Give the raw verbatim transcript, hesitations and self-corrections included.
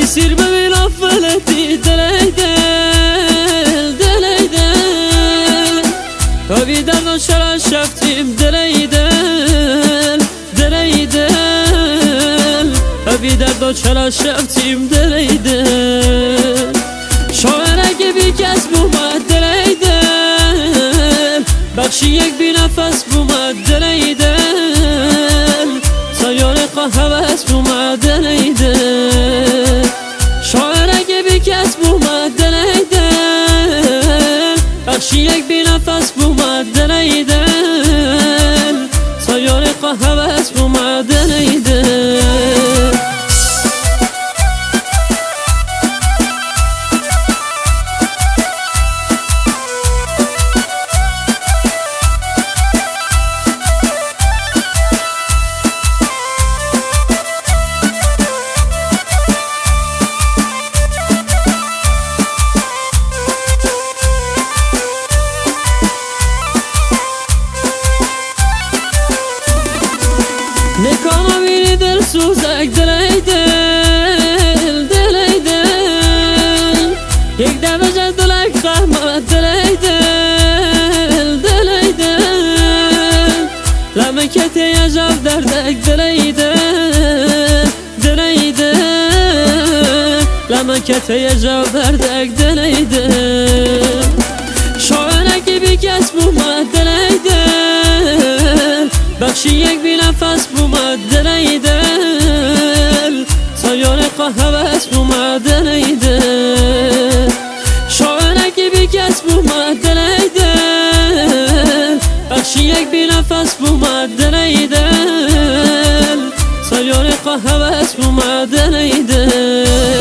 سیر ببین افلتی دلی دل دلی دل هاوی دردان شرا شفتیم دلی دل دلی دل هاوی دردان شرا شفتیم دلی دل شاعر اگه بی کس بومد دلی دل بخشی یک بی نفس بومد دلی دل سایانه خواه هوس بومد دلی دل شاعر اگه بی کس بومد دلی دل بخشی یک بی نفس بومد دلی دل سایانه خواه هوس بومد دلی دل نکانا بینی دل سوزک دلی دل دلی دل یک دفعه جد دلک خواهمد دلی دل دلی دل لمکتی یجاب دردک دلی دل دلی دل لمکتی یجاب دردک دلی دل شاعرکی بی کس بومد دلی دل بخشی یک بی نفس بومد دلی دل سایانه خواه هوس بومد دلی دل شاعرکی بی کس بومد دلی دل بخشی یک بی نفس بومد دلی دل سایانه خواه هوس بومد دلی دل